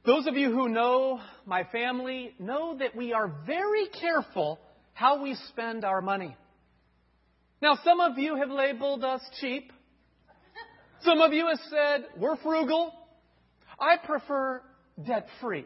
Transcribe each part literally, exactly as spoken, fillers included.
Those of you who know my family know that we are very careful how we spend our money. Now, some of you have labeled us cheap. Some of you have said we're frugal. I prefer debt-free.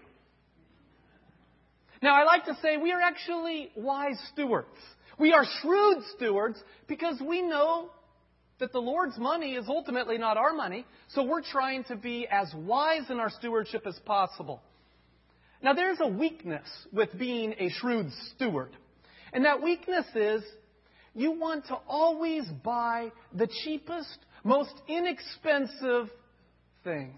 Now, I like to say we are actually wise stewards. We are shrewd stewards because we know that the Lord's money is ultimately not our money, so we're trying to be as wise in our stewardship as possible. Now, there's a weakness with being a shrewd steward, and that weakness is you want to always buy the cheapest, most inexpensive things.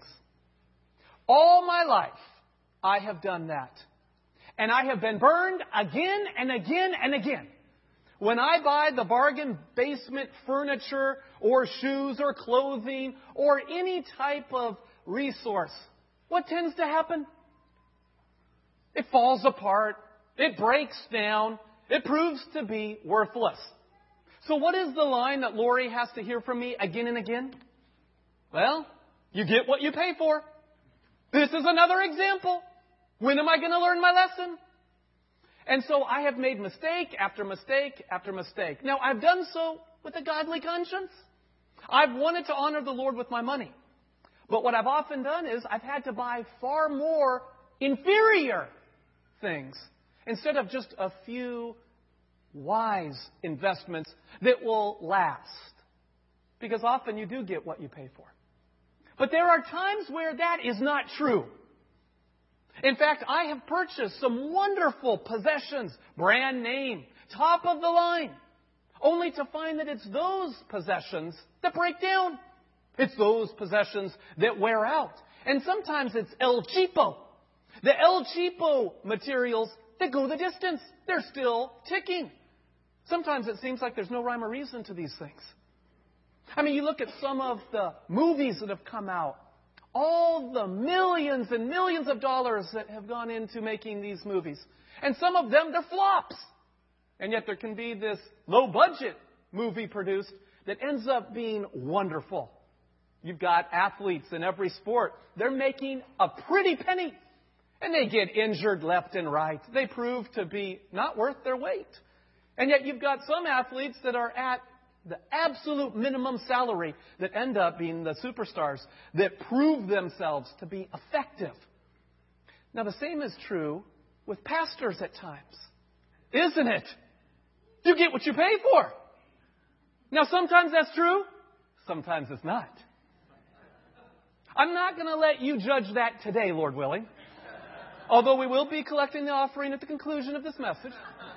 All my life, I have done that, and I have been burned again and again and again. When I buy the bargain basement furniture or shoes or clothing or any type of resource, what tends to happen? It falls apart. It breaks down. It proves to be worthless. So what is the line that Lori has to hear from me again and again? Well, you get what you pay for. This is another example. When am I going to learn my lesson? And so I have made mistake after mistake after mistake. Now, I've done so with a godly conscience. I've wanted to honor the Lord with my money. But what I've often done is I've had to buy far more inferior things instead of just a few wise investments that will last. Because often you do get what you pay for. But there are times where that is not true. In fact, I have purchased some wonderful possessions, brand name, top of the line, only to find that it's those possessions that break down. It's those possessions that wear out. And sometimes it's El Cheapo. The El Cheapo materials that go the distance. They're still ticking. Sometimes it seems like there's no rhyme or reason to these things. I mean, you look at some of the movies that have come out. All the millions and millions of dollars that have gone into making these movies. And some of them, they're flops. And yet there can be this low-budget movie produced that ends up being wonderful. You've got athletes in every sport. They're making a pretty penny. And they get injured left and right. They prove to be not worth their weight. And yet you've got some athletes that are at the absolute minimum salary that end up being the superstars that prove themselves to be effective. Now, the same is true with pastors at times, isn't it? You get what you pay for. Now, sometimes that's true. Sometimes it's not. I'm not going to let you judge that today, Lord willing. Although we will be collecting the offering at the conclusion of this message.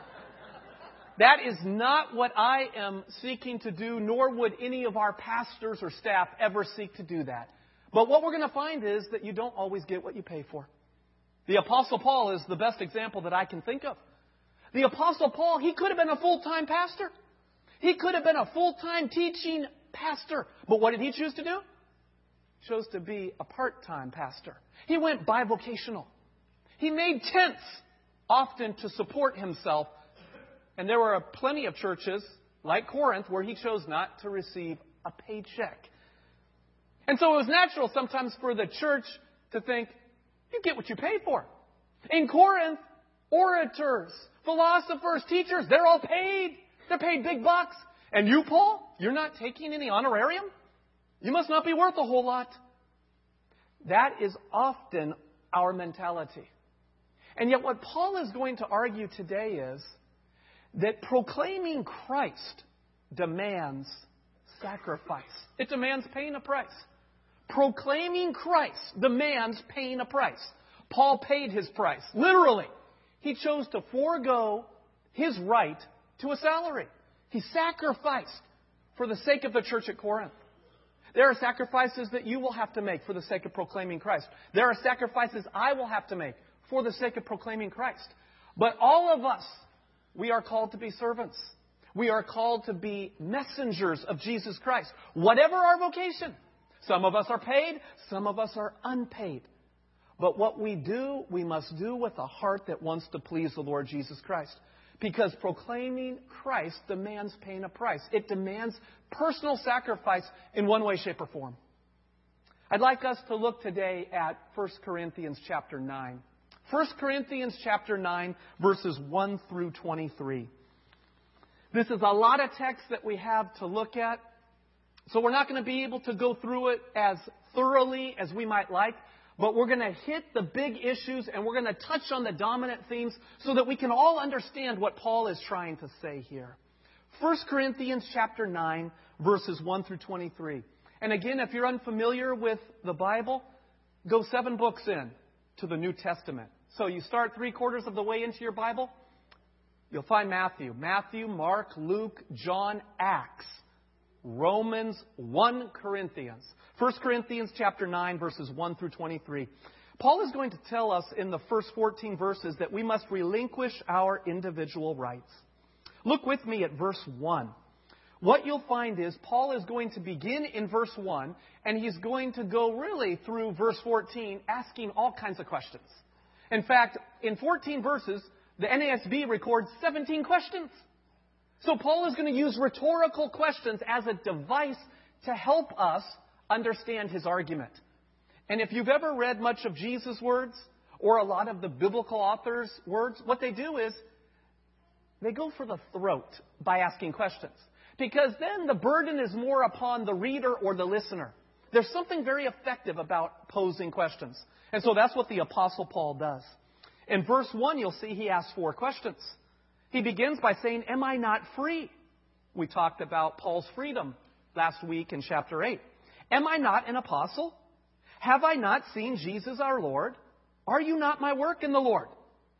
That is not what I am seeking to do, nor would any of our pastors or staff ever seek to do that. But what we're going to find is that you don't always get what you pay for. The Apostle Paul is the best example that I can think of. The Apostle Paul, he could have been a full-time pastor. He could have been a full-time teaching pastor. But what did he choose to do? He chose to be a part-time pastor. He went bivocational. He made tents, often to support himself. And there were plenty of churches, like Corinth, where he chose not to receive a paycheck. And so it was natural sometimes for the church to think, you get what you pay for. In Corinth, orators, philosophers, teachers, they're all paid. They're paid big bucks. And you, Paul, you're not taking any honorarium? You must not be worth a whole lot. That is often our mentality. And yet what Paul is going to argue today is that proclaiming Christ demands sacrifice. It demands paying a price. Proclaiming Christ demands paying a price. Paul paid his price. Literally. He chose to forego his right to a salary. He sacrificed for the sake of the church at Corinth. There are sacrifices that you will have to make for the sake of proclaiming Christ. There are sacrifices I will have to make for the sake of proclaiming Christ. But all of us, we are called to be servants. We are called to be messengers of Jesus Christ. Whatever our vocation. Some of us are paid, some of us are unpaid. But what we do, we must do with a heart that wants to please the Lord Jesus Christ. Because proclaiming Christ demands paying a price. It demands personal sacrifice in one way, shape, or form. I'd like us to look today at First Corinthians chapter nine. First Corinthians chapter nine, verses one through twenty-three. This is a lot of text that we have to look at, so we're not going to be able to go through it as thoroughly as we might like, but we're going to hit the big issues and we're going to touch on the dominant themes so that we can all understand what Paul is trying to say here. First Corinthians chapter nine, verses one through twenty-three. And again, if you're unfamiliar with the Bible, go seven books in to the New Testament. So you start three quarters of the way into your Bible, you'll find Matthew. Matthew, Mark, Luke, John, Acts, Romans, First Corinthians. First Corinthians chapter nine, verses one through twenty-three. Paul is going to tell us in the first fourteen verses that we must relinquish our individual rights. Look with me at verse one. What you'll find is Paul is going to begin in verse one, and he's going to go really through verse fourteen, asking all kinds of questions. In fact, in fourteen verses, the N A S B records seventeen questions. So Paul is going to use rhetorical questions as a device to help us understand his argument. And if you've ever read much of Jesus' words, or a lot of the biblical authors' words, what they do is they go for the throat by asking questions. Because then the burden is more upon the reader or the listener. There's something very effective about posing questions. And so that's what the Apostle Paul does. In verse one, you'll see he asks four questions. He begins by saying, am I not free? We talked about Paul's freedom last week in chapter eight. Am I not an apostle? Have I not seen Jesus our Lord? Are you not my work in the Lord?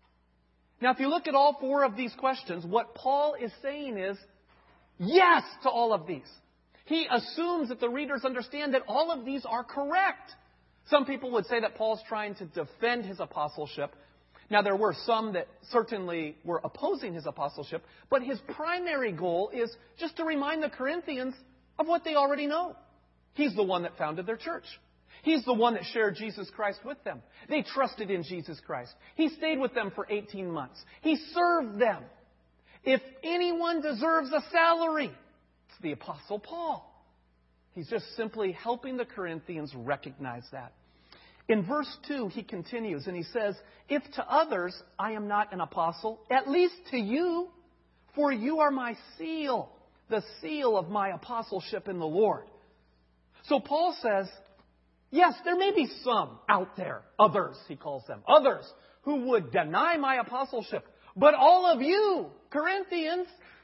Now, if you look at all four of these questions, what Paul is saying is, yes to all of these. He assumes that the readers understand that all of these are correct. Some people would say that Paul's trying to defend his apostleship. Now, there were some that certainly were opposing his apostleship, but his primary goal is just to remind the Corinthians of what they already know. He's the one that founded their church. He's the one that shared Jesus Christ with them. They trusted in Jesus Christ. He stayed with them for eighteen months. He served them. If anyone deserves a salary, it's the Apostle Paul. He's just simply helping the Corinthians recognize that. In verse two, he continues and he says, if to others I am not an apostle, at least to you, for you are my seal, the seal of my apostleship in the Lord. So Paul says, yes, there may be some out there, others, he calls them, others who would deny my apostleship. But all of you, Corinthians,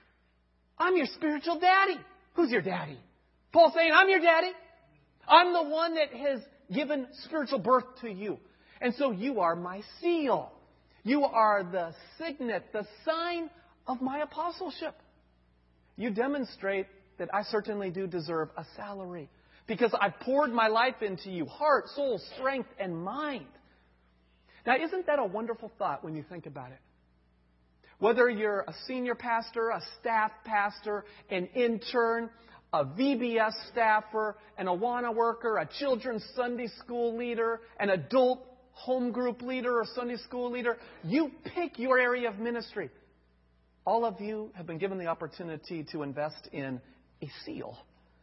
I'm your spiritual daddy. Who's your daddy? Paul's saying, I'm your daddy. I'm the one that has given spiritual birth to you. And so you are my seal. You are the signet, the sign of my apostleship. You demonstrate that I certainly do deserve a salary because I've poured my life into you, heart, soul, strength, and mind. Now, isn't that a wonderful thought when you think about it? Whether you're a senior pastor, a staff pastor, an intern, a V B S staffer, an Awana worker, a children's Sunday school leader, an adult home group leader or Sunday school leader, you pick your area of ministry. All of you have been given the opportunity to invest in a seal,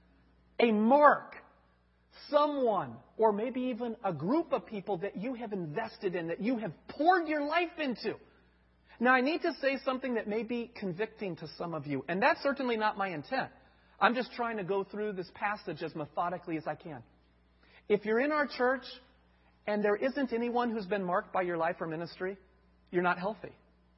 a mark, someone, or maybe even a group of people that you have invested in, that you have poured your life into. Now, I need to say something that may be convicting to some of you, and that's certainly not my intent. I'm just trying to go through this passage as methodically as I can. If you're in our church and there isn't anyone who's been marked by your life or ministry, you're not healthy.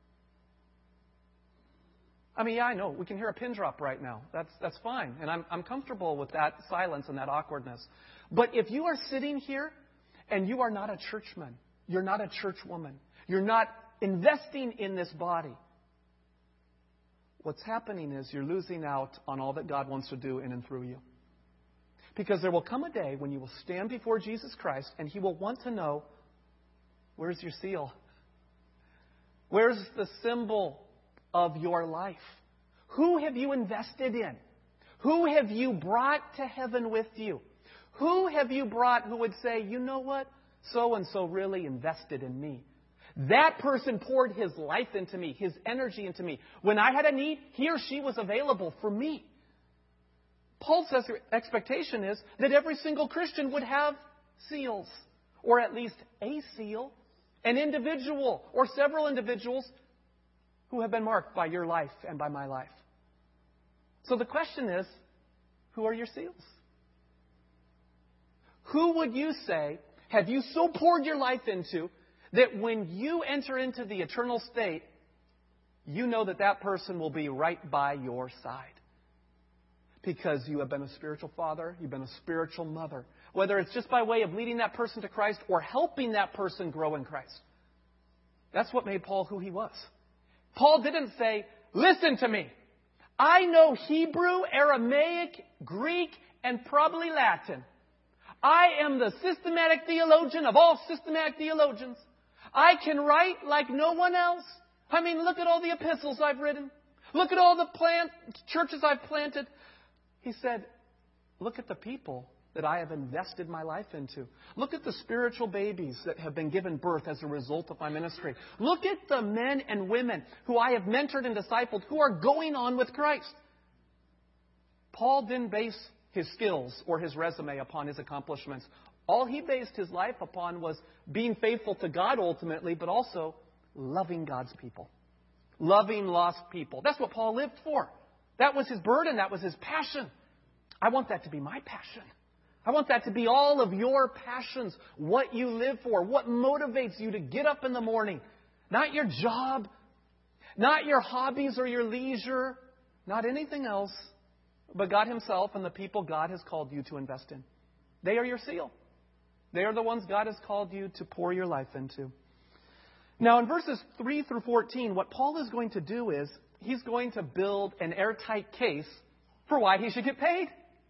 I mean, yeah, I know. We can hear a pin drop right now. That's that's fine. And I'm I'm comfortable with that silence and that awkwardness. But if you are sitting here and you are not a churchman, you're not a churchwoman, you're not investing in this body, what's happening is you're losing out on all that God wants to do in and through you. Because there will come a day when you will stand before Jesus Christ and He will want to know, where's your seal? Where's the symbol of your life? Who have you invested in? Who have you brought to heaven with you? Who have you brought who would say, you know what? So-and-so really invested in me. That person poured his life into me, his energy into me. When I had a need, he or she was available for me. Paul's expectation is that every single Christian would have seals, or at least a seal, an individual or several individuals who have been marked by your life and by my life. So the question is, who are your seals? Who would you say have you so poured your life into that when you enter into the eternal state, you know that that person will be right by your side? Because you have been a spiritual father, you've been a spiritual mother. Whether it's just by way of leading that person to Christ or helping that person grow in Christ. That's what made Paul who he was. Paul didn't say, listen to me. I know Hebrew, Aramaic, Greek, and probably Latin. I am the systematic theologian of all systematic theologians. I can write like no one else. I mean, look at all the epistles I've written. Look at all the plant churches I've planted. He said, look at the people that I have invested my life into. Look at the spiritual babies that have been given birth as a result of my ministry. Look at the men and women who I have mentored and discipled who are going on with Christ. Paul didn't base his skills or his resume upon his accomplishments. All he based his life upon was being faithful to God ultimately, but also loving God's people. Loving lost people. That's what Paul lived for. That was his burden. That was his passion. I want that to be my passion. I want that to be all of your passions. What you live for. What motivates you to get up in the morning. Not your job. Not your hobbies or your leisure. Not anything else. But God Himself and the people God has called you to invest in. They are your seal. They are the ones God has called you to pour your life into. Now in verses three through fourteen, what Paul is going to do is he's going to build an airtight case for why he should get paid.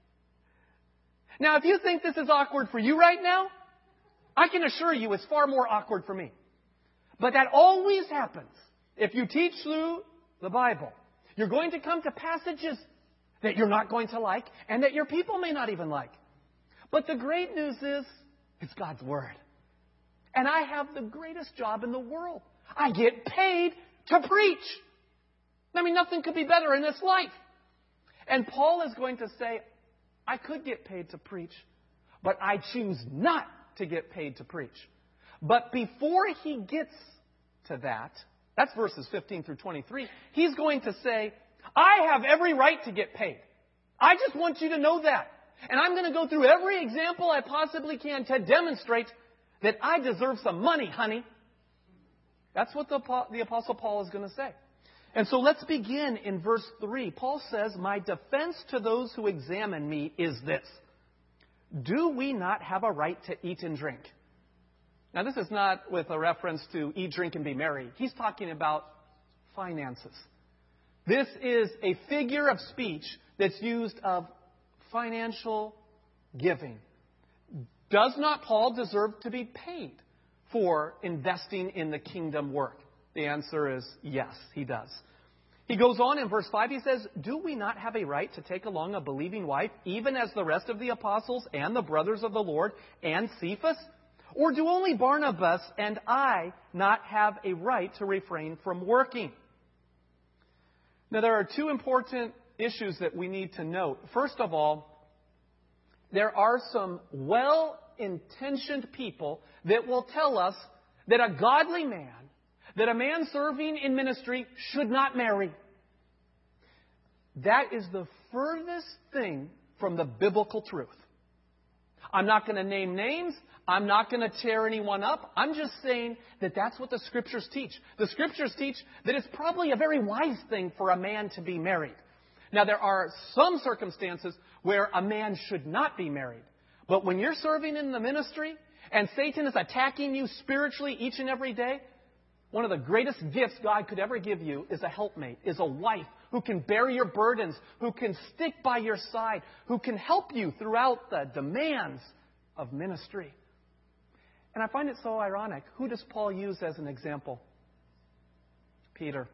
Now, if you think this is awkward for you right now, I can assure you it's far more awkward for me. But that always happens. If you teach through the Bible, you're going to come to passages that you're not going to like and that your people may not even like. But the great news is, it's God's Word. And I have the greatest job in the world. I get paid to preach. I mean, nothing could be better in this life. And Paul is going to say, I could get paid to preach, but I choose not to get paid to preach. But before he gets to that, that's verses fifteen through twenty-three, he's going to say, I have every right to get paid. I just want you to know that. And I'm going to go through every example I possibly can to demonstrate that I deserve some money, honey. That's what the, the Apostle Paul is going to say. And so let's begin in verse three. Paul says, my defense to those who examine me is this. Do we not have a right to eat and drink? Now, this is not with a reference to eat, drink, and be merry. He's talking about finances. This is a figure of speech that's used of financial giving. Does not Paul deserve to be paid for investing in the kingdom work? The answer is yes, he does. He goes on in verse five, he says, do we not have a right to take along a believing wife, even as the rest of the apostles and the brothers of the Lord and Cephas? Or do only Barnabas and I not have a right to refrain from working? Now, there are two important issues that we need to note. First of all, there are some well-intentioned people that will tell us that a godly man, that a man serving in ministry should not marry. That is the furthest thing from the biblical truth. I'm not going to name names. I'm not going to tear anyone up. I'm just saying that that's what the Scriptures teach. The Scriptures teach that it's probably a very wise thing for a man to be married. Now, there are some circumstances where a man should not be married. But when you're serving in the ministry and Satan is attacking you spiritually each and every day, one of the greatest gifts God could ever give you is a helpmate, is a wife who can bear your burdens, who can stick by your side, who can help you throughout the demands of ministry. And I find it so ironic. Who does Paul use as an example? Peter.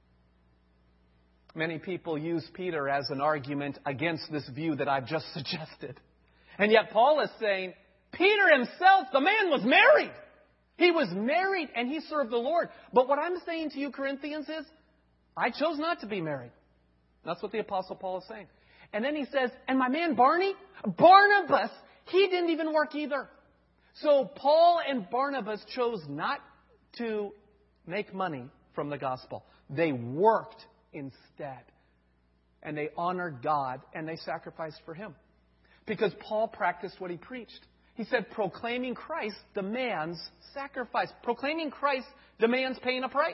Many people use Peter as an argument against this view that I've just suggested. And yet Paul is saying, Peter himself, the man was married. He was married and he served the Lord. But what I'm saying to you, Corinthians, is I chose not to be married. That's what the Apostle Paul is saying. And then he says, and my man Barney, Barnabas, he didn't even work either. So Paul and Barnabas chose not to make money from the gospel. They worked instead. And they honored God and they sacrificed for Him. Because Paul practiced what he preached. He said proclaiming Christ demands sacrifice. Proclaiming Christ demands paying a price.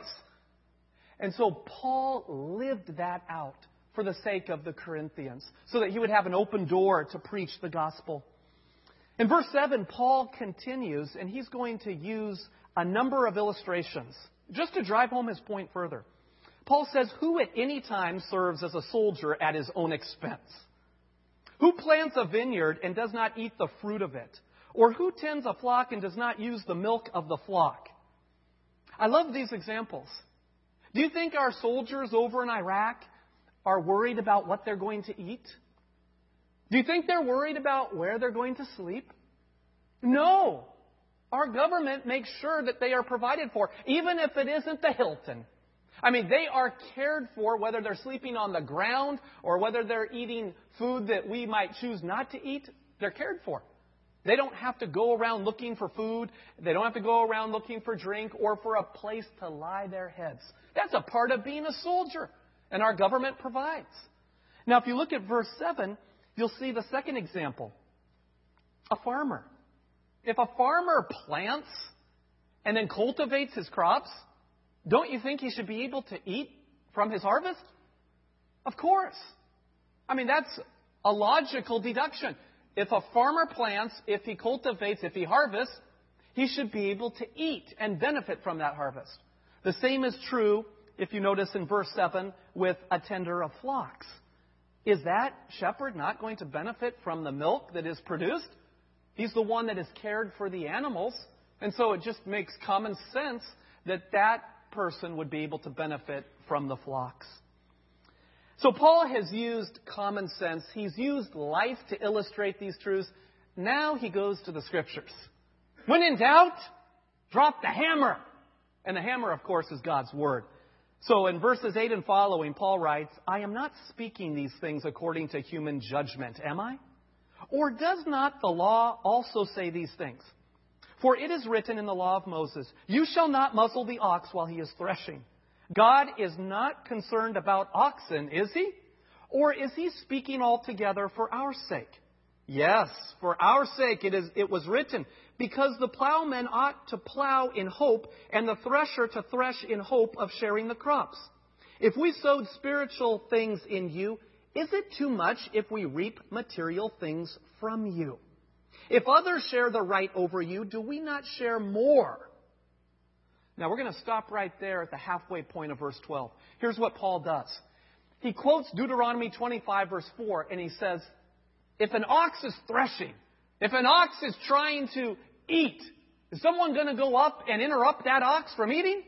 And so Paul lived that out for the sake of the Corinthians, so that he would have an open door to preach the gospel. In verse seven, Paul continues, and he's going to use a number of illustrations just to drive home his point further. Paul says, who at any time serves as a soldier at his own expense? Who plants a vineyard and does not eat the fruit of it? Or who tends a flock and does not use the milk of the flock? I love these examples. Do you think our soldiers over in Iraq are worried about what they're going to eat? Do you think they're worried about where they're going to sleep? No. Our government makes sure that they are provided for, even if it isn't the Hilton. I mean, they are cared for, whether they're sleeping on the ground or whether they're eating food that we might choose not to eat. They're cared for. They don't have to go around looking for food. They don't have to go around looking for drink or for a place to lie their heads. That's a part of being a soldier, and our government provides. Now, if you look at verse seven, you'll see the second example. A farmer. If a farmer plants and then cultivates his crops, don't you think he should be able to eat from his harvest? Of course. I mean, that's a logical deduction. If a farmer plants, if he cultivates, if he harvests, he should be able to eat and benefit from that harvest. The same is true, if you notice in verse seven, with a tender of flocks. Is that shepherd not going to benefit from the milk that is produced? He's the one that has cared for the animals. And so it just makes common sense that that person would be able to benefit from the flocks. So Paul has used common sense. He's used life to illustrate these truths. Now he goes to the Scriptures. When in doubt, drop the hammer. And the hammer, of course, is God's Word. So in verses eight and following, Paul writes, I am not speaking these things according to human judgment, am I? Or does not the law also say these things? For it is written in the law of Moses, you shall not muzzle the ox while he is threshing. God is not concerned about oxen, is He? Or is He speaking altogether for our sake? Yes, for our sake it is. It was written, because the plowman ought to plow in hope, and the thresher to thresh in hope of sharing the crops. If we sowed spiritual things in you, is it too much if we reap material things from you? If others share the right over you, do we not share more? Now we're going to stop right there at the halfway point of verse twelve. Here's what Paul does. He quotes Deuteronomy twenty-five, verse four, and he says, if an ox is threshing, if an ox is trying to eat, is someone going to go up and interrupt that ox from eating?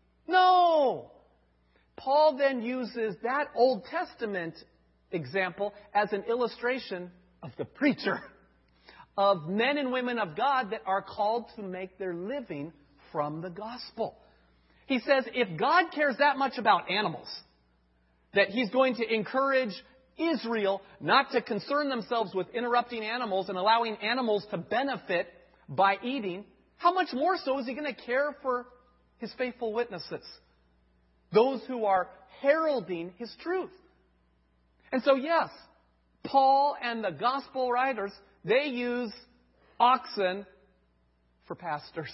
No. Paul then uses that Old Testament example as an illustration of the preacher, of men and women of God that are called to make their living from the gospel. He says if God cares that much about animals, that He's going to encourage Israel not to concern themselves with interrupting animals and allowing animals to benefit by eating, how much more so is He going to care for His faithful witnesses, those who are heralding His truth? And so, yes, Paul and the gospel writers, they use oxen for pastors.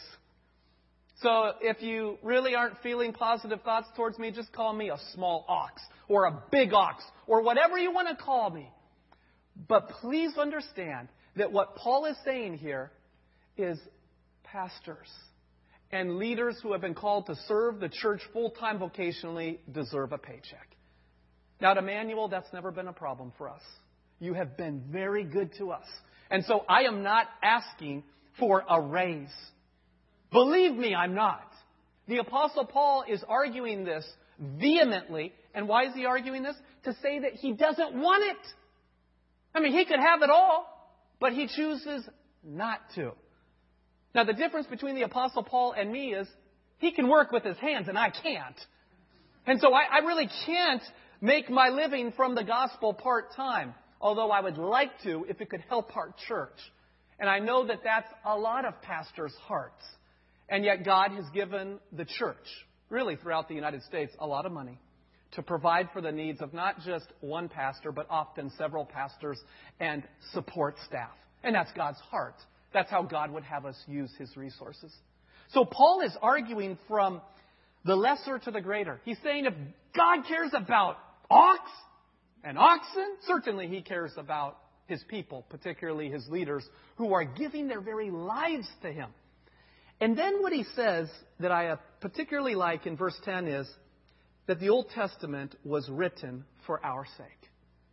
So if you really aren't feeling positive thoughts towards me, just call me a small ox or a big ox or whatever you want to call me. But please understand that what Paul is saying here is pastors and leaders who have been called to serve the church full-time vocationally deserve a paycheck. Now, at Emmanuel, that's never been a problem for us. You have been very good to us. And so I am not asking for a raise. Believe me, I'm not. The Apostle Paul is arguing this vehemently. And why is he arguing this? To say that he doesn't want it. I mean, he could have it all, but he chooses not to. Now, the difference between the Apostle Paul and me is he can work with his hands and I can't. And so I, I really can't make my living from the gospel part-time, although I would like to if it could help our church. And I know that that's a lot of pastors' hearts. And yet God has given the church, really throughout the United States, a lot of money to provide for the needs of not just one pastor, but often several pastors and support staff. And that's God's heart. That's how God would have us use His resources. So Paul is arguing from the lesser to the greater. He's saying if God cares about ox and oxen, certainly He cares about His people, particularly His leaders, who are giving their very lives to Him. And then what he says that I particularly like in verse ten is that the Old Testament was written for our sake.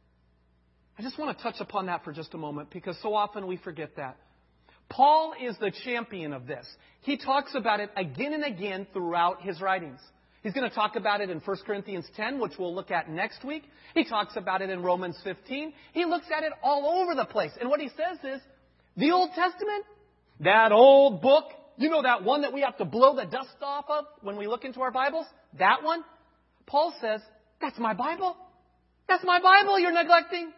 I just want to touch upon that for just a moment because so often we forget that. Paul is the champion of this. He talks about it again and again throughout his writings. He's going to talk about it in First Corinthians ten, which we'll look at next week. He talks about it in Romans fifteen. He looks at it all over the place. And what he says is, the Old Testament, that old book, you know that one that we have to blow the dust off of when we look into our Bibles? That one? Paul says, that's my Bible. That's my Bible you're neglecting.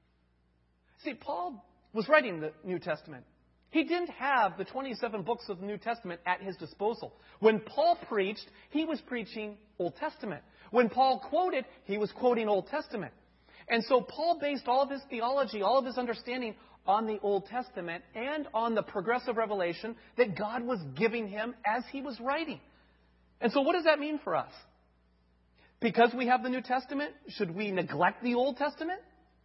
See, Paul was writing the New Testament. He didn't have the twenty-seven books of the New Testament at his disposal. When Paul preached, he was preaching Old Testament. When Paul quoted, he was quoting Old Testament. And so Paul based all of his theology, all of his understanding on the Old Testament and on the progressive revelation that God was giving him as he was writing. And so what does that mean for us? Because we have the New Testament, should we neglect the Old Testament?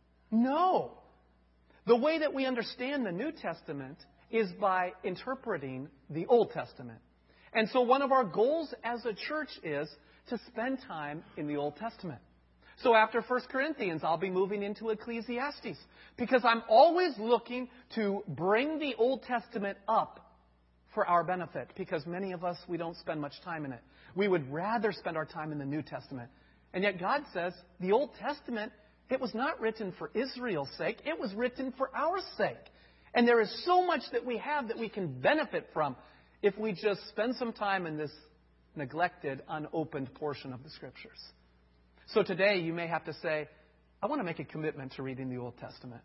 No. The way that we understand the New Testament is by interpreting the Old Testament. And so one of our goals as a church is to spend time in the Old Testament. So after First Corinthians, I'll be moving into Ecclesiastes because I'm always looking to bring the Old Testament up for our benefit because many of us, we don't spend much time in it. We would rather spend our time in the New Testament. And yet God says the Old Testament, it was not written for Israel's sake. It was written for our sake. And there is so much that we have that we can benefit from if we just spend some time in this neglected, unopened portion of the Scriptures. So today you may have to say, I want to make a commitment to reading the Old Testament.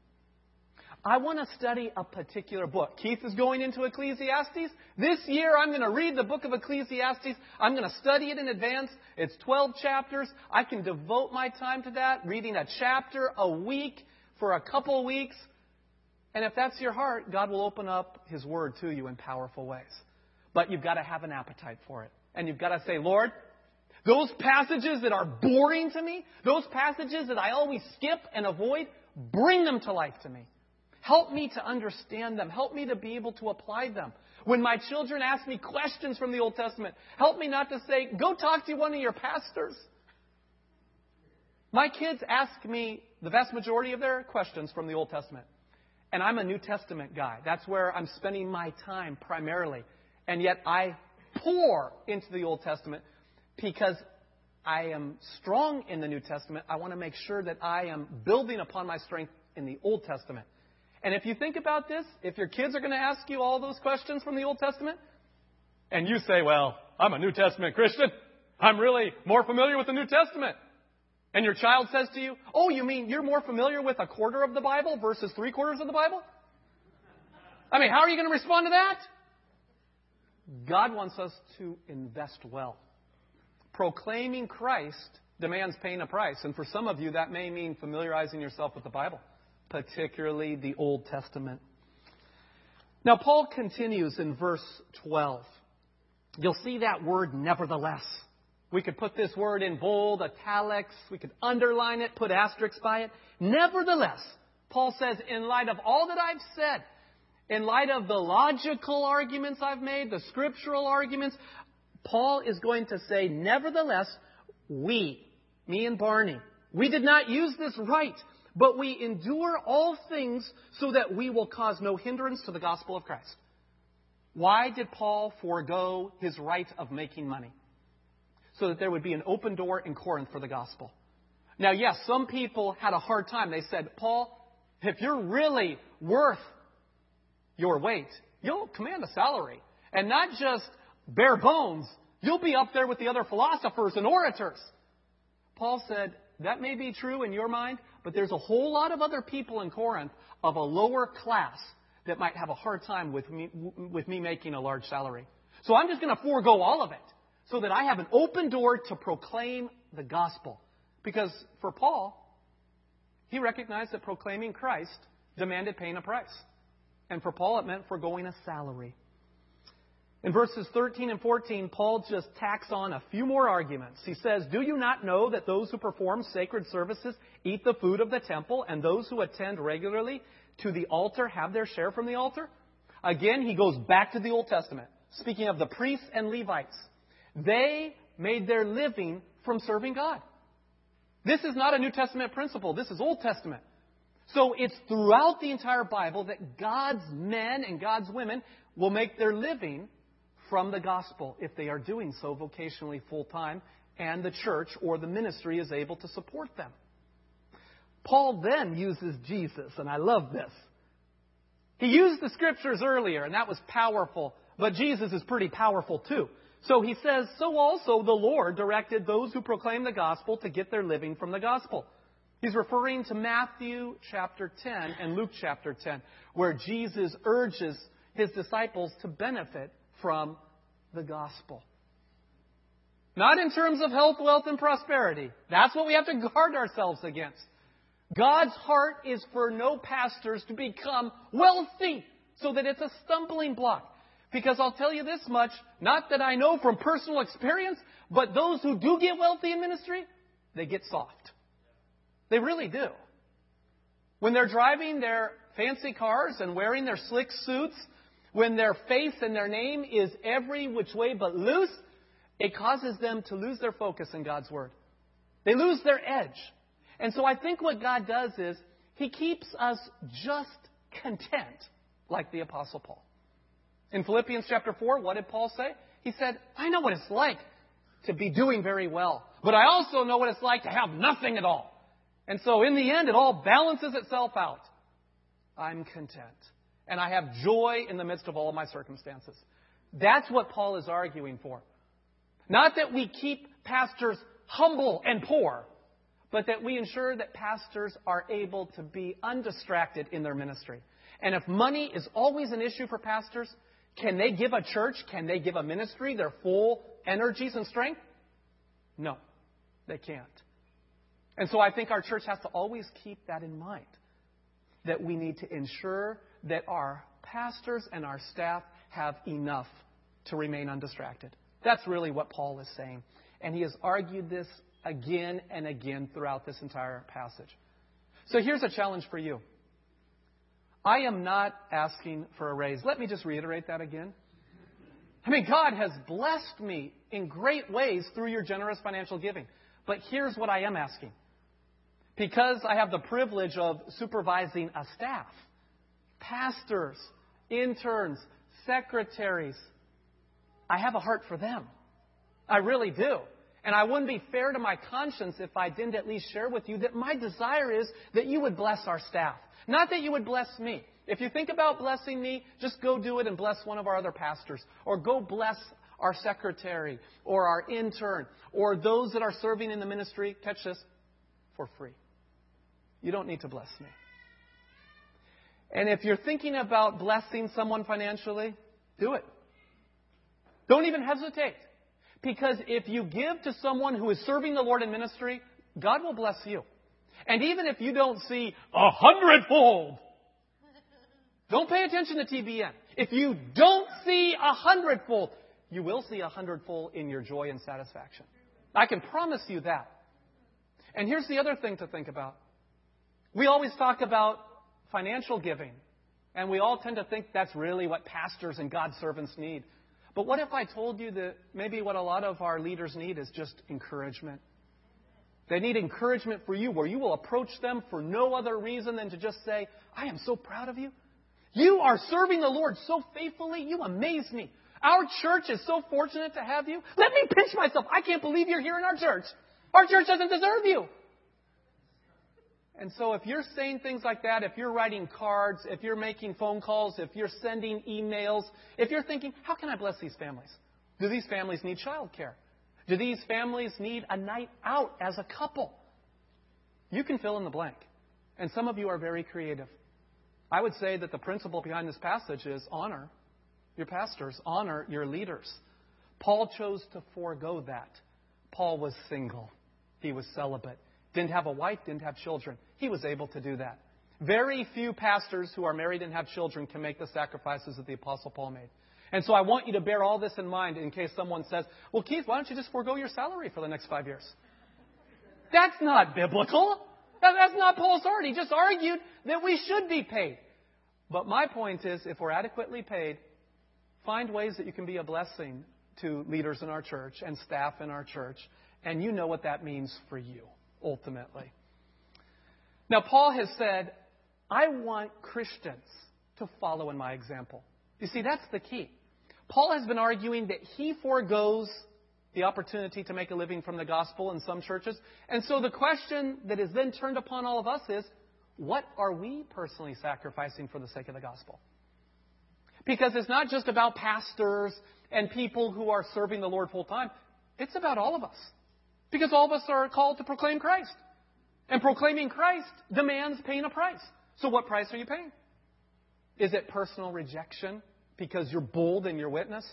I want to study a particular book. Keith is going into Ecclesiastes. This year I'm going to read the book of Ecclesiastes. I'm going to study it in advance. It's twelve chapters. I can devote my time to that, reading a chapter a week for a couple weeks. And if that's your heart, God will open up His Word to you in powerful ways. But you've got to have an appetite for it. And you've got to say, Lord, those passages that are boring to me, those passages that I always skip and avoid, bring them to life to me. Help me to understand them. Help me to be able to apply them. When my children ask me questions from the Old Testament, help me not to say, go talk to one of your pastors. My kids ask me the vast majority of their questions from the Old Testament. And I'm a New Testament guy. That's where I'm spending my time primarily. And yet I pour into the Old Testament because I am strong in the New Testament. I want to make sure that I am building upon my strength in the Old Testament. And if you think about this, if your kids are going to ask you all those questions from the Old Testament, and you say, well, I'm a New Testament Christian, I'm really more familiar with the New Testament. And your child says to you, oh, you mean you're more familiar with a quarter of the Bible versus three quarters of the Bible? I mean, how are you going to respond to that? God wants us to invest well. Proclaiming Christ demands paying a price. And for some of you, that may mean familiarizing yourself with the Bible, particularly the Old Testament. Now, Paul continues in verse twelve. You'll see that word, nevertheless. We could put this word in bold, italics. We could underline it, put asterisks by it. Nevertheless, Paul says, in light of all that I've said, in light of the logical arguments I've made, the scriptural arguments, Paul is going to say, nevertheless, we, me and Barney, we did not use this right, but we endure all things so that we will cause no hindrance to the gospel of Christ. Why did Paul forego his right of making money? So that there would be an open door in Corinth for the gospel. Now, yes, some people had a hard time. They said, Paul, if you're really worth your weight, you'll command a salary. And not just bare bones, you'll be up there with the other philosophers and orators. Paul said, that may be true in your mind, but there's a whole lot of other people in Corinth of a lower class that might have a hard time with me, with me making a large salary. So I'm just going to forego all of it so that I have an open door to proclaim the gospel. Because for Paul, he recognized that proclaiming Christ demanded paying a price. And for Paul, it meant foregoing a salary. In verses thirteen and fourteen, Paul just tacks on a few more arguments. He says, "Do you not know that those who perform sacred services eat the food of the temple, and those who attend regularly to the altar have their share from the altar?" Again, he goes back to the Old Testament, speaking of the priests and Levites. They made their living from serving God. This is not a New Testament principle. This is Old Testament. So it's throughout the entire Bible that God's men and God's women will make their living from the gospel if they are doing so vocationally full-time and the church or the ministry is able to support them. Paul then uses Jesus, and I love this. He used the Scriptures earlier, and that was powerful, but Jesus is pretty powerful too. So he says, "So also the Lord directed those who proclaim the gospel to get their living from the gospel." He's referring to Matthew chapter ten and Luke chapter ten, where Jesus urges His disciples to benefit from the gospel. Not in terms of health, wealth, and prosperity. That's what we have to guard ourselves against. God's heart is for no pastors to become wealthy so that it's a stumbling block. Because I'll tell you this much, not that I know from personal experience, but those who do get wealthy in ministry, they get soft. They really do. When they're driving their fancy cars and wearing their slick suits, when their face and their name is every which way but loose, it causes them to lose their focus in God's Word. They lose their edge. And so I think what God does is He keeps us just content, like the Apostle Paul. In Philippians chapter four, what did Paul say? He said, "I know what it's like to be doing very well, but I also know what it's like to have nothing at all. And so in the end, it all balances itself out. I'm content. And I have joy in the midst of all of my circumstances." That's what Paul is arguing for. Not that we keep pastors humble and poor, but that we ensure that pastors are able to be undistracted in their ministry. And if money is always an issue for pastors, can they give a church, can they give a ministry their full energies and strength? No, they can't. And so I think our church has to always keep that in mind, that we need to ensure that our pastors and our staff have enough to remain undistracted. That's really what Paul is saying. And he has argued this again and again throughout this entire passage. So here's a challenge for you. I am not asking for a raise. Let me just reiterate that again. I mean, God has blessed me in great ways through your generous financial giving. But here's what I am asking. Because I have the privilege of supervising a staff, pastors, interns, secretaries, I have a heart for them. I really do. And I wouldn't be fair to my conscience if I didn't at least share with you that my desire is that you would bless our staff. Not that you would bless me. If you think about blessing me, just go do it and bless one of our other pastors. Or go bless our secretary or our intern or those that are serving in the ministry. Catch this, for free. You don't need to bless me. And if you're thinking about blessing someone financially, do it. Don't even hesitate. Because if you give to someone who is serving the Lord in ministry, God will bless you. And even if you don't see a hundredfold, don't pay attention to T B N. If you don't see a hundredfold, you will see a hundredfold in your joy and satisfaction. I can promise you that. And here's the other thing to think about. We always talk about financial giving, and we all tend to think that's really what pastors and God's servants need. But what if I told you that maybe what a lot of our leaders need is just encouragement? They need encouragement for you, where you will approach them for no other reason than to just say, "I am so proud of you. You are serving the Lord so faithfully. You amaze me. Our church is so fortunate to have you. Let me pinch myself. I can't believe you're here in our church. Our church doesn't deserve you." And so if you're saying things like that, if you're writing cards, if you're making phone calls, if you're sending emails, if you're thinking, how can I bless these families? Do these families need childcare? Do these families need a night out as a couple? You can fill in the blank. And some of you are very creative. I would say that the principle behind this passage is honor your pastors, honor your leaders. Paul chose to forego that. Paul was single. He was celibate. Didn't have a wife, didn't have children. He was able to do that. Very few pastors who are married and have children can make the sacrifices that the Apostle Paul made. And so I want you to bear all this in mind in case someone says, well, Keith, why don't you just forego your salary for the next five years? That's not biblical. That's not Paul's art. He just argued that we should be paid. But my point is, if we're adequately paid, find ways that you can be a blessing to leaders in our church and staff in our church. And you know what that means for you, ultimately. Now, Paul has said, I want Christians to follow in my example. You see, that's the key. Paul has been arguing that he forgoes the opportunity to make a living from the gospel in some churches. And so the question that is then turned upon all of us is, what are we personally sacrificing for the sake of the gospel? Because it's not just about pastors and people who are serving the Lord full time. It's about all of us. Because all of us are called to proclaim Christ. And proclaiming Christ demands paying a price. So what price are you paying? Is it personal rejection because you're bold in your witness?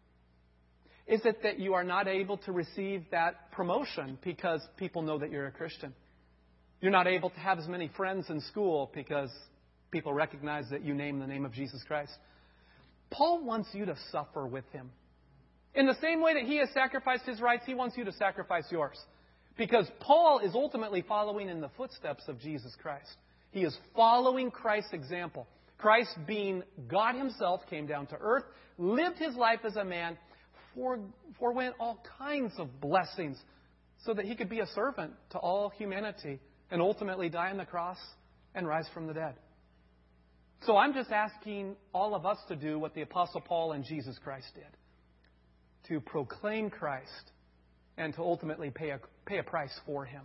Is it that you are not able to receive that promotion because people know that you're a Christian? You're not able to have as many friends in school because people recognize that you name the name of Jesus Christ. Paul wants you to suffer with him. In the same way that he has sacrificed his rights, he wants you to sacrifice yours. Because Paul is ultimately following in the footsteps of Jesus Christ. He is following Christ's example. Christ, being God himself, came down to earth, lived his life as a man, forewent all kinds of blessings so that he could be a servant to all humanity and ultimately die on the cross and rise from the dead. So I'm just asking all of us to do what the Apostle Paul and Jesus Christ did. To proclaim Christ and to ultimately pay a, pay a price for him.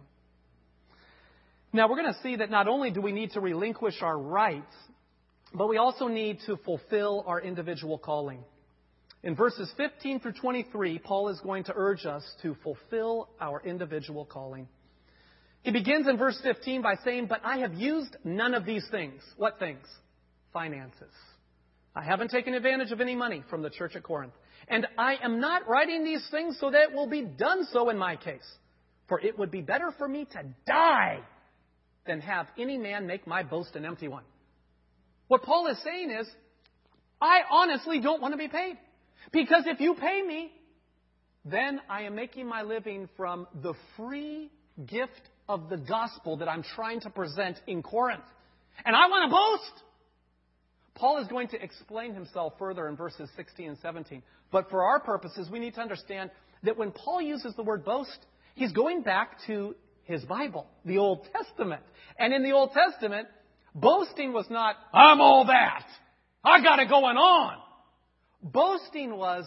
Now we're going to see that not only do we need to relinquish our rights, but we also need to fulfill our individual calling. In verses fifteen through twenty-three, Paul is going to urge us to fulfill our individual calling. He begins in verse fifteen by saying, but I have used none of these things. What things? Finances. I haven't taken advantage of any money from the church at Corinth. And I am not writing these things so that it will be done so in my case. For it would be better for me to die than have any man make my boast an empty one. What Paul is saying is, I honestly don't want to be paid. Because if you pay me, then I am making my living from the free gift of the gospel that I'm trying to present in Corinth. And I want to boast. Paul is going to explain himself further in verses sixteen and seventeen. But for our purposes, we need to understand that when Paul uses the word boast, he's going back to his Bible, the Old Testament. And in the Old Testament, boasting was not, I'm all that. I got it going on. Boasting was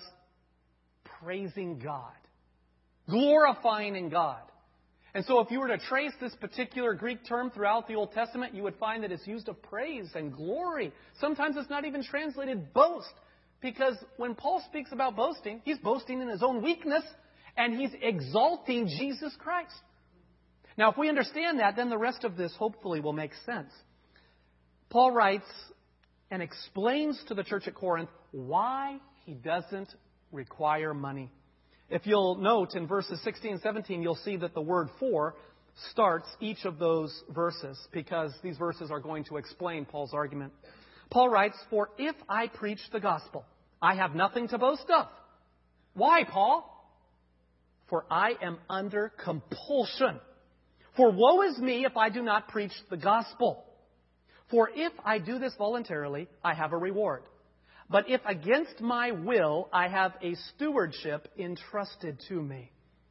praising God, glorifying in God. And so if you were to trace this particular Greek term throughout the Old Testament, you would find that it's used of praise and glory. Sometimes it's not even translated boast, because when Paul speaks about boasting, he's boasting in his own weakness and he's exalting Jesus Christ. Now, if we understand that, then the rest of this hopefully will make sense. Paul writes and explains to the church at Corinth why he doesn't require money. If you'll note in verses sixteen and seventeen, you'll see that the word for starts each of those verses because these verses are going to explain Paul's argument. Paul writes, for if I preach the gospel, I have nothing to boast of. Why, Paul? For I am under compulsion. For woe is me if I do not preach the gospel. For if I do this voluntarily, I have a reward. But if against my will, I have a stewardship entrusted to me.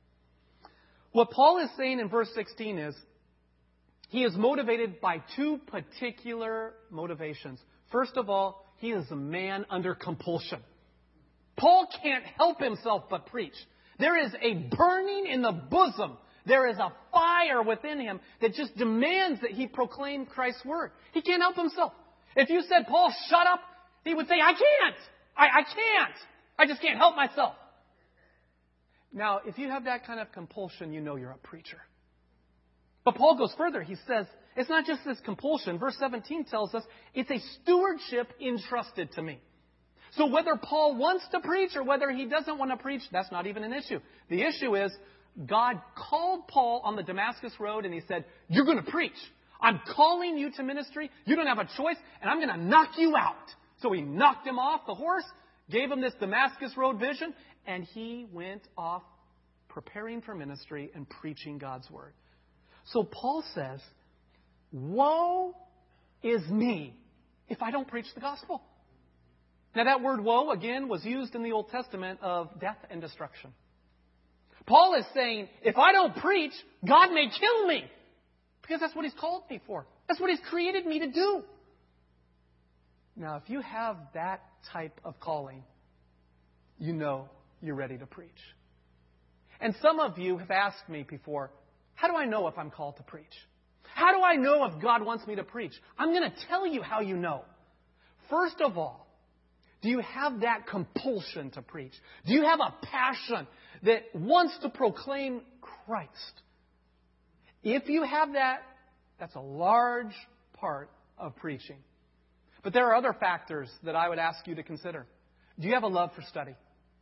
What Paul is saying in verse sixteen is, he is motivated by two particular motivations. First of all, he is a man under compulsion. Paul can't help himself but preach. There is a burning in the bosom. There is a fire within him that just demands that he proclaim Christ's word. He can't help himself. If you said, Paul, shut up, he would say, I can't. I, I can't. I just can't help myself. Now, if you have that kind of compulsion, you know you're a preacher. But Paul goes further. He says, it's not just this compulsion. Verse seventeen tells us it's a stewardship entrusted to me. So whether Paul wants to preach or whether he doesn't want to preach, that's not even an issue. The issue is God called Paul on the Damascus Road and he said, you're going to preach. I'm calling you to ministry. You don't have a choice, and I'm going to knock you out. So he knocked him off the horse, gave him this Damascus Road vision, and he went off preparing for ministry and preaching God's word. So Paul says, woe is me if I don't preach the gospel. Now that word woe, again, was used in the Old Testament of death and destruction. Paul is saying, if I don't preach, God may kill me. Because that's what He's called me for. That's what He's created me to do. Now, if you have that type of calling, you know you're ready to preach. And some of you have asked me before, how do I know if I'm called to preach? How do I know if God wants me to preach? I'm going to tell you how you know. First of all, do you have that compulsion to preach? Do you have a passion that wants to proclaim Christ? If you have that, that's a large part of preaching. But there are other factors that I would ask you to consider. Do you have a love for study?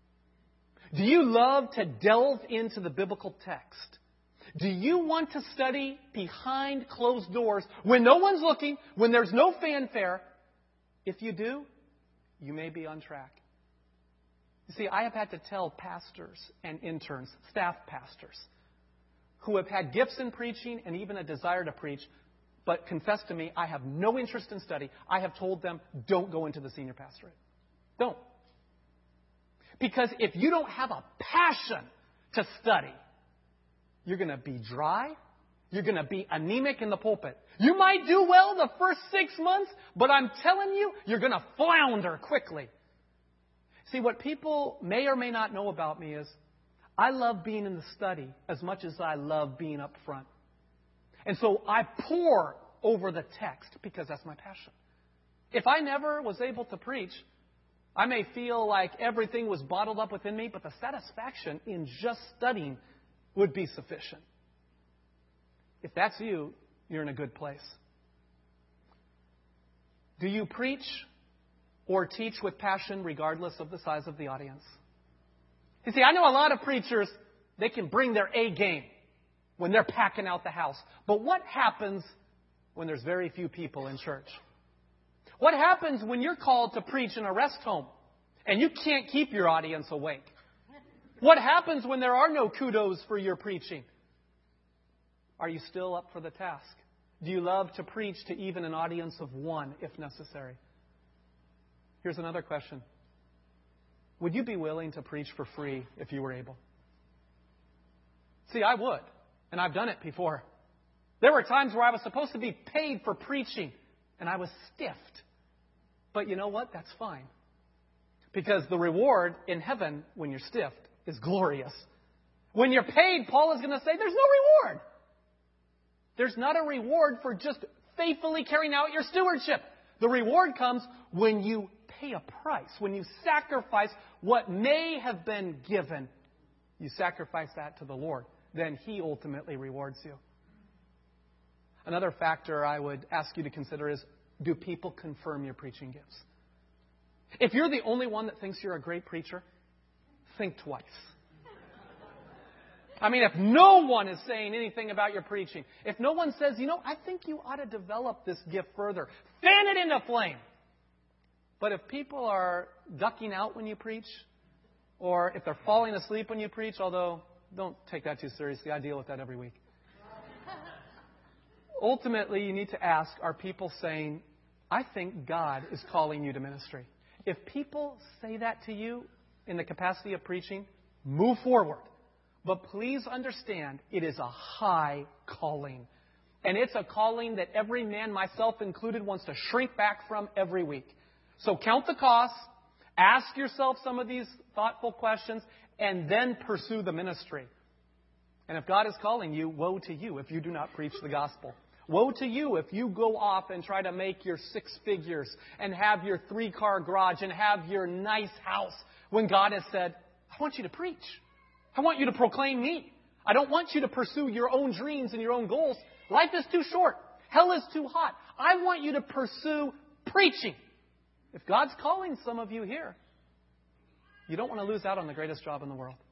Do you love to delve into the biblical text? Do you want to study behind closed doors when no one's looking, when there's no fanfare? If you do, you may be on track. You see, I have had to tell pastors and interns, staff pastors, who have had gifts in preaching and even a desire to preach, but confess to me, I have no interest in study. I have told them, don't go into the senior pastorate. Don't. Because if you don't have a passion to study, you're going to be dry. You're going to be anemic in the pulpit. You might do well the first six months, but I'm telling you, you're going to flounder quickly. See, what people may or may not know about me is I love being in the study as much as I love being up front. And so I pour over the text because that's my passion. If I never was able to preach, I may feel like everything was bottled up within me, but the satisfaction in just studying would be sufficient. If that's you, you're in a good place. Do you preach or teach with passion regardless of the size of the audience? You see, I know a lot of preachers, they can bring their A game when they're packing out the house. But what happens when there's very few people in church? What happens when you're called to preach in a rest home and you can't keep your audience awake? What happens when there are no kudos for your preaching? Are you still up for the task? Do you love to preach to even an audience of one, if necessary? Here's another question. Would you be willing to preach for free if you were able? See, I would. And I've done it before. There were times where I was supposed to be paid for preaching, and I was stiffed. But you know what? That's fine. Because the reward in heaven when you're stiffed is glorious. When you're paid, Paul is going to say, there's no reward. There's not a reward for just faithfully carrying out your stewardship. The reward comes when you pay a price, when you sacrifice what may have been given. You sacrifice that to the Lord. Then He ultimately rewards you. Another factor I would ask you to consider is, do people confirm your preaching gifts? If you're the only one that thinks you're a great preacher, think twice. I mean, if no one is saying anything about your preaching, if no one says, you know, I think you ought to develop this gift further, fan it into flame. But if people are ducking out when you preach, or if they're falling asleep when you preach, although don't take that too seriously, I deal with that every week. Ultimately, you need to ask, are people saying, I think God is calling you to ministry? If people say that to you in the capacity of preaching, move forward. But please understand, it is a high calling. And it's a calling that every man, myself included, wants to shrink back from every week. So count the costs, ask yourself some of these thoughtful questions, and then pursue the ministry. And if God is calling you, woe to you if you do not preach the gospel. Woe to you if you go off and try to make your six figures and have your three-car garage and have your nice house when God has said, I want you to preach. I want you to proclaim me. I don't want you to pursue your own dreams and your own goals. Life is too short. Hell is too hot. I want you to pursue preaching. If God's calling some of you here, you don't want to lose out on the greatest job in the world.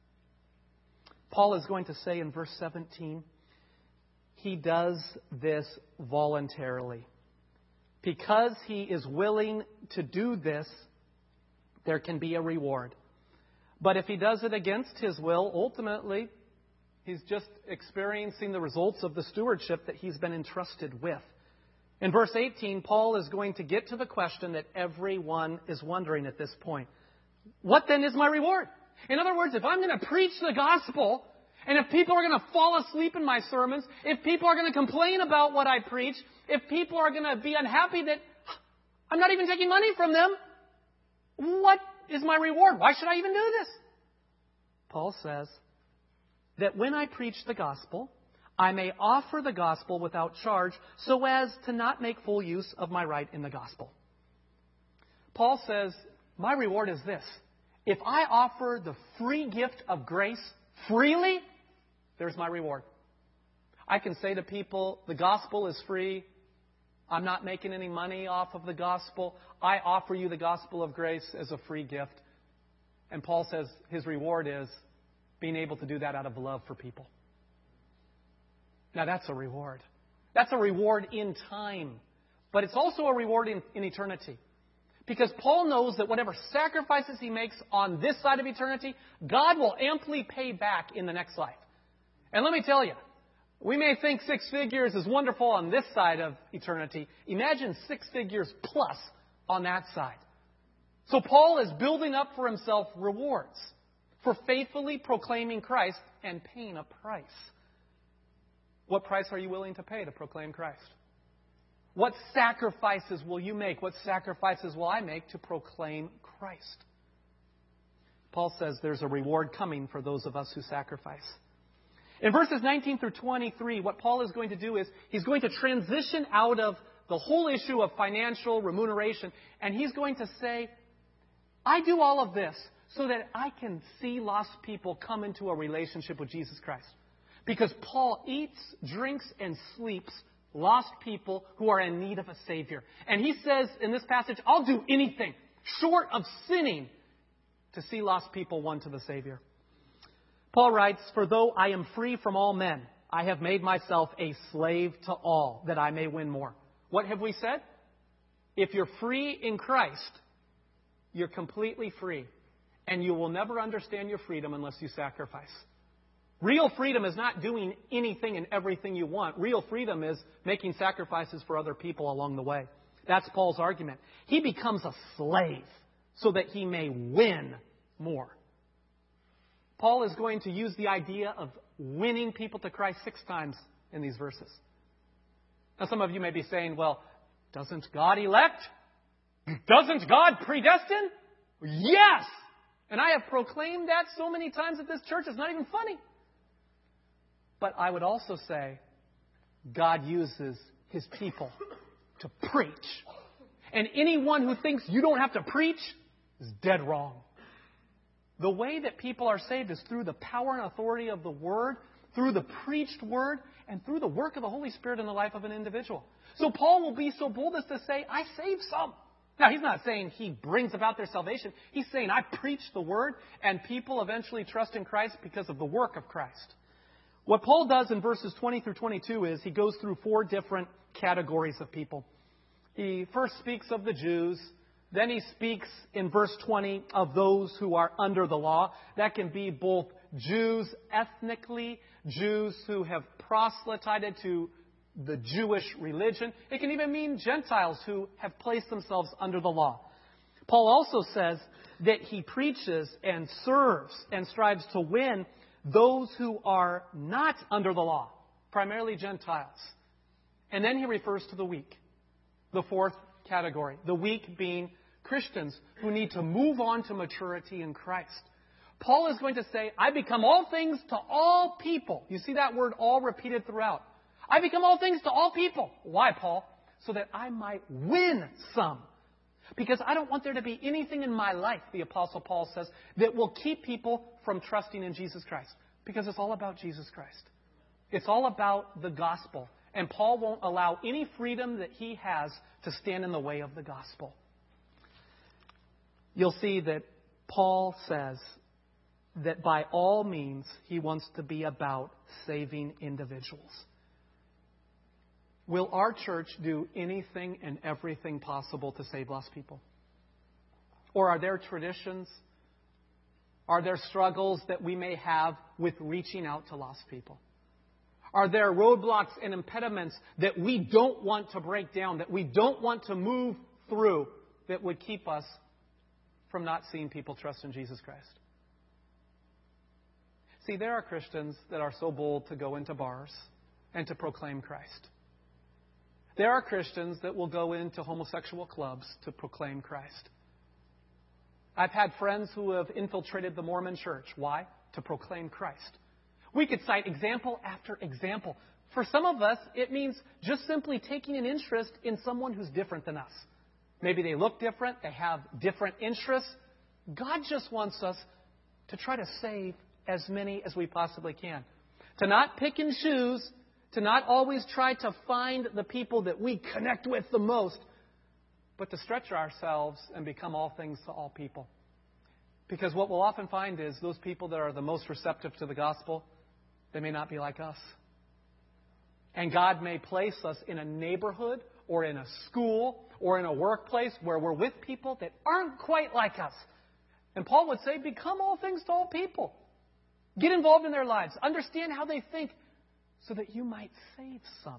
Paul is going to say in verse seventeen, he does this voluntarily. Because he is willing to do this, there can be a reward. But if he does it against his will, ultimately, he's just experiencing the results of the stewardship that he's been entrusted with. In verse eighteen, Paul is going to get to the question that everyone is wondering at this point. What then is my reward? In other words, if I'm going to preach the gospel, and if people are going to fall asleep in my sermons, if people are going to complain about what I preach, if people are going to be unhappy that I'm not even taking money from them, what is my reward? Why should I even do this? Paul says that when I preach the gospel, I may offer the gospel without charge so as to not make full use of my right in the gospel. Paul says, my reward is this. If I offer the free gift of grace freely, there's my reward. I can say to people, the gospel is free. I'm not making any money off of the gospel. I offer you the gospel of grace as a free gift. And Paul says his reward is being able to do that out of love for people. Now that's a reward. That's a reward in time. But it's also a reward in, in eternity. Because Paul knows that whatever sacrifices he makes on this side of eternity, God will amply pay back in the next life. And let me tell you, we may think six figures is wonderful on this side of eternity. Imagine six figures plus on that side. So Paul is building up for himself rewards for faithfully proclaiming Christ and paying a price. What price are you willing to pay to proclaim Christ? What sacrifices will you make? What sacrifices will I make to proclaim Christ? Paul says there's a reward coming for those of us who sacrifice. In verses nineteen through twenty-three, what Paul is going to do is he's going to transition out of the whole issue of financial remuneration, and he's going to say, I do all of this so that I can see lost people come into a relationship with Jesus Christ. Because Paul eats, drinks, and sleeps lost people who are in need of a Savior. And he says in this passage, I'll do anything short of sinning to see lost people won to the Savior. Paul writes, for though I am free from all men, I have made myself a slave to all, that I may win more. What have we said? If you're free in Christ, you're completely free. And you will never understand your freedom unless you sacrifice. Real freedom is not doing anything and everything you want. Real freedom is making sacrifices for other people along the way. That's Paul's argument. He becomes a slave so that he may win more. Paul is going to use the idea of winning people to Christ six times in these verses. Now, some of you may be saying, well, doesn't God elect? Doesn't God predestine? Yes! And I have proclaimed that so many times at this church, it's not even funny. But I would also say, God uses His people to preach. And anyone who thinks you don't have to preach is dead wrong. The way that people are saved is through the power and authority of the Word, through the preached Word, and through the work of the Holy Spirit in the life of an individual. So Paul will be so bold as to say, I save some. Now, he's not saying he brings about their salvation. He's saying, I preach the Word, and people eventually trust in Christ because of the work of Christ. What Paul does in verses twenty through twenty-two is he goes through four different categories of people. He first speaks of the Jews. Then he speaks in verse twenty of those who are under the law. That can be both Jews ethnically, Jews who have proselytized to the Jewish religion. It can even mean Gentiles who have placed themselves under the law. Paul also says that he preaches and serves and strives to win those who are not under the law, primarily Gentiles. And then he refers to the weak, the fourth category, the weak being Christians who need to move on to maturity in Christ. Paul is going to say, I become all things to all people. You see that word all repeated throughout. I become all things to all people. Why, Paul? So that I might win some. Because I don't want there to be anything in my life, the Apostle Paul says, that will keep people from trusting in Jesus Christ. Because it's all about Jesus Christ. It's all about the gospel. And Paul won't allow any freedom that he has to stand in the way of the gospel. You'll see that Paul says that by all means he wants to be about saving individuals. Will our church do anything and everything possible to save lost people? Or are there traditions? Are there struggles that we may have with reaching out to lost people? Are there roadblocks and impediments that we don't want to break down, that we don't want to move through, that would keep us from not seeing people trust in Jesus Christ? See, there are Christians that are so bold to go into bars and to proclaim Christ. There are Christians that will go into homosexual clubs to proclaim Christ. I've had friends who have infiltrated the Mormon church. Why? To proclaim Christ. We could cite example after example. For some of us, it means just simply taking an interest in someone who's different than us. Maybe they look different, they have different interests. God just wants us to try to save as many as we possibly can. To not pick and choose, to not always try to find the people that we connect with the most, but to stretch ourselves and become all things to all people. Because what we'll often find is those people that are the most receptive to the gospel, they may not be like us. And God may place us in a neighborhood or in a school or in a workplace where we're with people that aren't quite like us. And Paul would say, become all things to all people. Get involved in their lives. Understand how they think so that you might save some.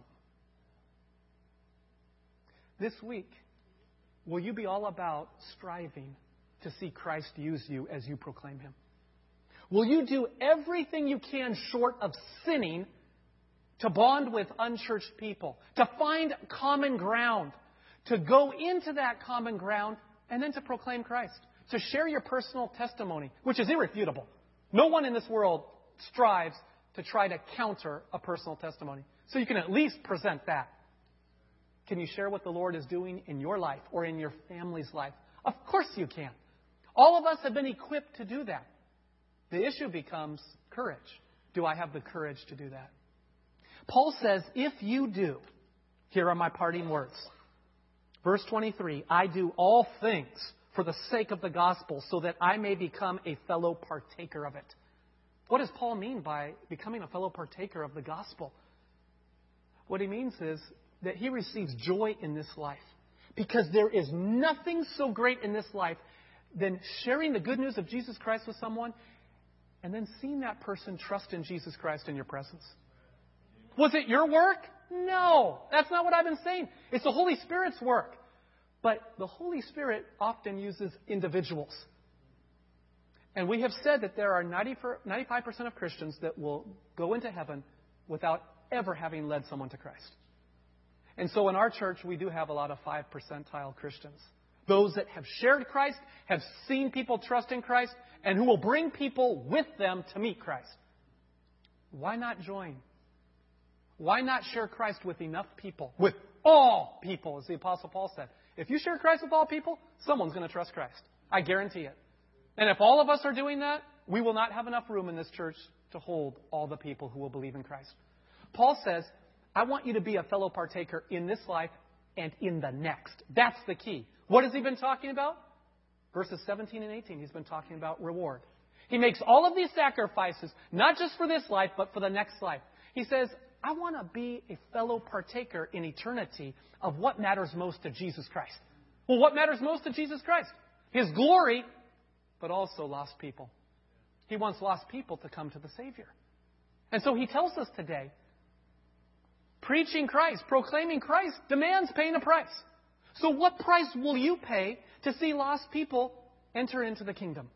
This week, will you be all about striving to see Christ use you as you proclaim Him? Will you do everything you can short of sinning to bond with unchurched people, to find common ground, to go into that common ground, and then to proclaim Christ, to share your personal testimony, which is irrefutable. No one in this world strives to try to counter a personal testimony. So you can at least present that. Can you share what the Lord is doing in your life or in your family's life? Of course you can. All of us have been equipped to do that. The issue becomes courage. Do I have the courage to do that? Paul says, if you do, here are my parting words. Verse twenty-three, I do all things for the sake of the gospel so that I may become a fellow partaker of it. What does Paul mean by becoming a fellow partaker of the gospel? What he means is that he receives joy in this life. Because there is nothing so great in this life than sharing the good news of Jesus Christ with someone and then seeing that person trust in Jesus Christ in your presence. Was it your work? No, that's not what I've been saying. It's the Holy Spirit's work. But the Holy Spirit often uses individuals. And we have said that there are ninety-five percent of Christians that will go into heaven without ever having led someone to Christ. And so in our church, we do have a lot of five percentile Christians. Those that have shared Christ, have seen people trust in Christ, and who will bring people with them to meet Christ. Why not join? Why not share Christ with enough people? With all people, as the Apostle Paul said. If you share Christ with all people, someone's going to trust Christ. I guarantee it. And if all of us are doing that, we will not have enough room in this church to hold all the people who will believe in Christ. Paul says, I want you to be a fellow partaker in this life and in the next. That's the key. What has he been talking about? Verses seventeen and eighteen, he's been talking about reward. He makes all of these sacrifices, not just for this life, but for the next life. He says, I want to be a fellow partaker in eternity of what matters most to Jesus Christ. Well, what matters most to Jesus Christ? His glory, but also lost people. He wants lost people to come to the Savior. And so he tells us today, preaching Christ, proclaiming Christ, demands paying a price. So what price will you pay to see lost people enter into the kingdom?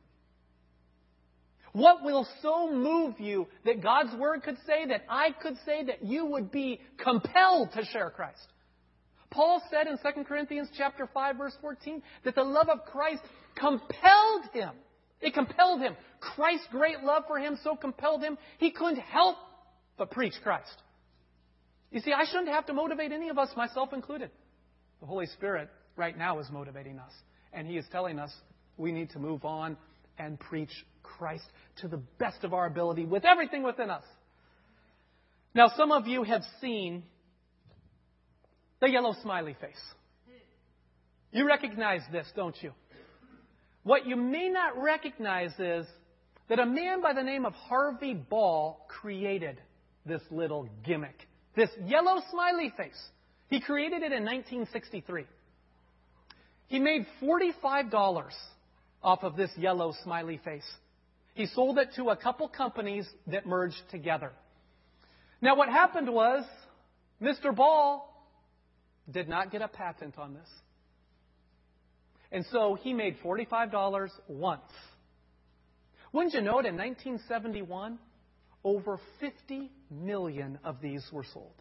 What will so move you that God's Word could say, that I could say, that you would be compelled to share Christ? Paul said in Second Corinthians chapter five, verse fourteen, that the love of Christ compelled him. It compelled him. Christ's great love for him so compelled him, he couldn't help but preach Christ. You see, I shouldn't have to motivate any of us, myself included. The Holy Spirit right now is motivating us. And He is telling us we need to move on and preach Christ to the best of our ability with everything within us. Now, some of you have seen the yellow smiley face. You recognize this, don't you? What you may not recognize is that a man by the name of Harvey Ball created this little gimmick, this yellow smiley face. He created it in nineteen sixty-three. He made forty-five dollars off of this yellow smiley face. He sold it to a couple companies that merged together. Now, what happened was Mister Ball did not get a patent on this. And so he made forty-five dollars once. Wouldn't you know it, in nineteen seventy-one, over fifty million of these were sold.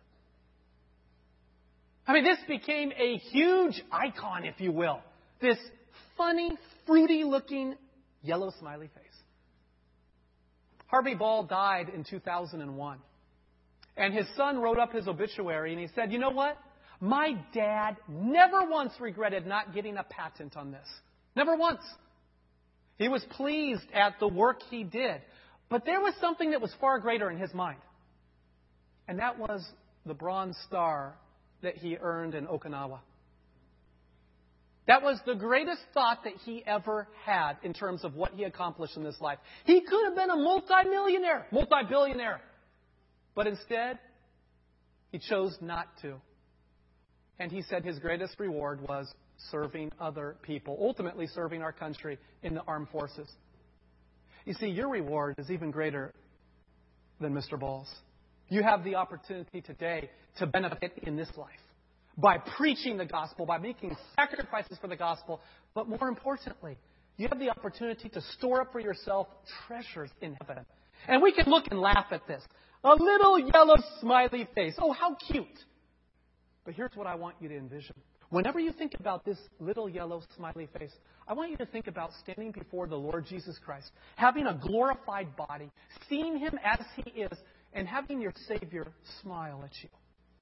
I mean, this became a huge icon, if you will. This funny, fruity-looking yellow smiley face. Harvey Ball died in two thousand one. And his son wrote up his obituary, and he said, you know what? My dad never once regretted not getting a patent on this. Never once. He was pleased at the work he did. But there was something that was far greater in his mind. And that was the Bronze Star that he earned in Okinawa. That was the greatest thought that he ever had in terms of what he accomplished in this life. He could have been a multimillionaire, multi-billionaire. But instead, he chose not to. And he said his greatest reward was serving other people, ultimately serving our country in the armed forces. You see, your reward is even greater than Mister Ball's. You have the opportunity today to benefit in this life by preaching the gospel, by making sacrifices for the gospel, but more importantly, you have the opportunity to store up for yourself treasures in heaven. And we can look and laugh at this. A little yellow smiley face. Oh, how cute. But here's what I want you to envision. Whenever you think about this little yellow smiley face, I want you to think about standing before the Lord Jesus Christ, having a glorified body, seeing Him as He is, and having your Savior smile at you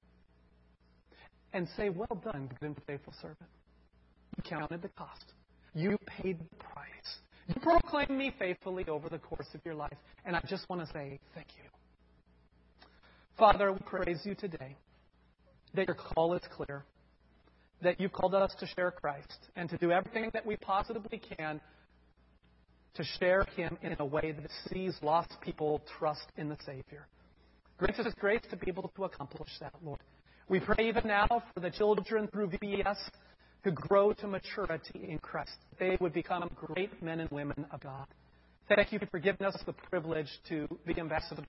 and say, well done, good and faithful servant. You counted the cost. You paid the price. You proclaimed me faithfully over the course of your life, and I just want to say thank you. Father, we praise you today that your call is clear, that you've called us to share Christ and to do everything that we possibly can to share Him in a way that sees lost people trust in the Savior. Grant us grace to be able to accomplish that, Lord. We pray even now for the children through V B S who grow to maturity in Christ. They would become great men and women of God. Thank you for giving us the privilege to be ambassadors